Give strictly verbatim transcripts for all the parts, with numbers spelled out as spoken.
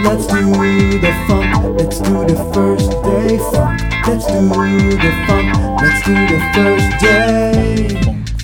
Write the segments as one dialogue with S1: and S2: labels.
S1: Let's do the funk, let's do the first day funk. Let's do the funk, let's do the first day.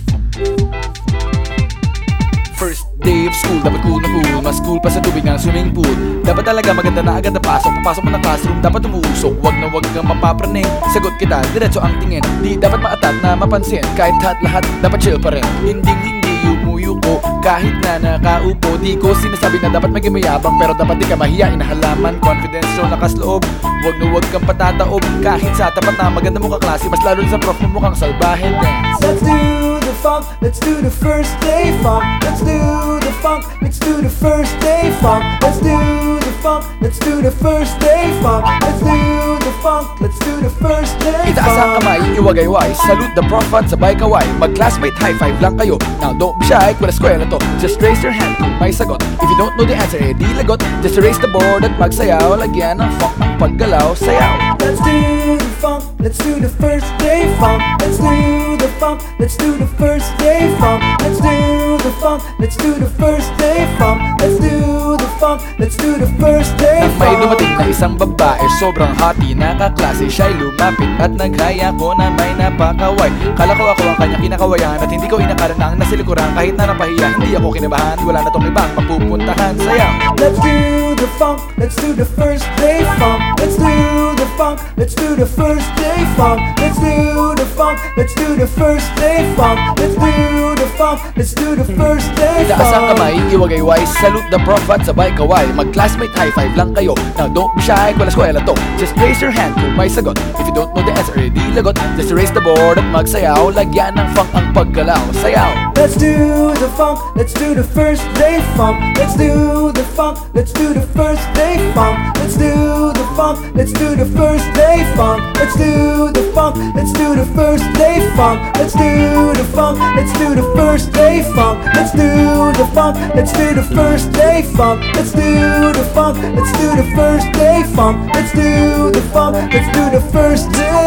S2: First day of school, dapat cool na cool. Mas cool pa sa tubig ng swimming pool. Dapat talaga maganda na agad na pasok. Papasok mo ng classroom, dapat umuusok. Wag na wag kang mapapraning. Sagot kita, diretso ang tingin. Di dapat maatat na mapansin. Kahit lahat, dapat chill pa rin. Hinding hindi umuyo ko, kahit na nakaupo. Di ko sinasabi na dapat maging mayabang, pero dapat di ka mahiya. Inahalaman, confidence show, lakas loob. Wag na wag kang patataob. Kahit sa tapat na maganda mo kaklase, mas lalo sa prof mo mukhang salbahe. Dance.
S1: Let's do the funk, let's do the first day funk. Let's do the funk, let's do the first day funk. Let's do the funk, let's do the first day funk. Let's do the funk, let's do the first day
S2: Itaas ang
S1: funk.
S2: kamay, iwagayway. Salute the prof at sabay kaway. Mag-classmate high five lang kayo. Now don't be shy, kung eskwela to. Just raise your hand kung may sagot. If you don't know the answer, eh di lagot. Just erase the board at magsayaw. Lagyan ng funk ang paggalaw, sayaw.
S1: Let's do the funk, let's do the first day funk. Let's do the funk, let's do the first day funk. Let's do the funk, let's do the first day funk. Let's do the funk, let's do the first day
S2: Nang may
S1: funk.
S2: dumating na isang babae, sobrang hoti na kaklase. Siya'y lumapit at naghaya ko na may napakaway. Kala ko ako ang kanyang kinakawayan at hindi ko inakala na ang nasilikuran. Kahit na napahiya, hindi ako kinabahan. Wala na tong ibang mapupuntahan, sayaw.
S1: Let's do the funk, let's do the first day funk. Let's do the funk, let's do the first day funk. Let's do the funk, let's do the first day funk. Let's do the funk, let's do the first day
S2: Itaas ang
S1: funk.
S2: kamay, iwagayway. Salute the prof at sabay kaway. Mag-classmate high five lang kayo. Now don't be shy, kung eskwela to. Just raise your hand kung may sagot. If you don't know the answer, eh di lagot. Just erase the board at magsayaw. Lagyan ng funk ang paggalaw, sayaw.
S1: Let's do the funk, let's do the first day funk. Let's do the funk, let's do the first day funk. Let's do the funk, let's do the first day funk. Let's do the funk, let's do the first day funk. Let's do the funk, let's do the first day funk. Let's do the funk, let's do the first day funk. Let's do the funk, let's do the first day funk. Let's do the funk, let's do the first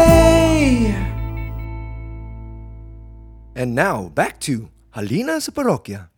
S1: day.
S3: And now, back to Halina sa Parokya.